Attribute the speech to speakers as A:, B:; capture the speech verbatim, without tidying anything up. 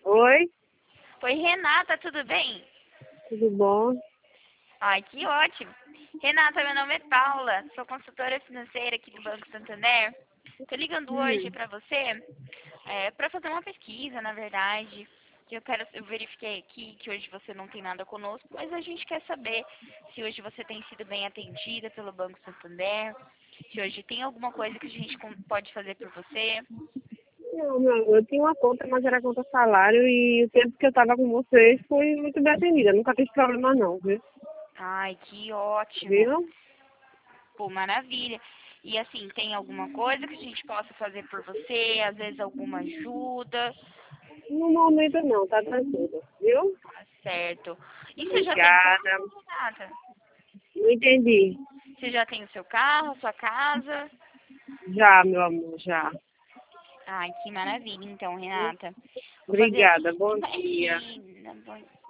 A: Oi,
B: Oi, Renata, tudo bem?
A: tudo bom?
B: Ai, que ótimo. Renata, meu nome é Paula, sou consultora financeira aqui do Banco Santander. Tô ligando hoje
A: Hum,
B: para você é, para fazer uma pesquisa, na verdade. Que eu quero, eu verifiquei aqui que hoje você não tem nada conosco, mas a gente quer saber se hoje você tem sido bem atendida pelo Banco Santander, se hoje tem alguma coisa que a gente com- pode fazer por você.
A: não, não, eu tinha uma conta, mas era conta salário e o tempo que eu estava com vocês foi muito bem atendida. Nunca tive problema não, viu?
B: Ai, que ótimo.
A: Viu?
B: Pô, maravilha. E assim, tem alguma coisa que a gente possa fazer por você? Às vezes alguma ajuda?
A: No momento não, tá tranquilo, viu?
B: Tá certo. E você já tem
A: Obrigada.
B: carro, Renata?
A: Não entendi.
B: Você já tem o seu carro, a sua casa?
A: Já, meu amor, já.
B: Ai, que maravilha, então, Renata. Vou fazer
A: Obrigada,
B: assim.
A: bom dia.
B: Imagina. Bom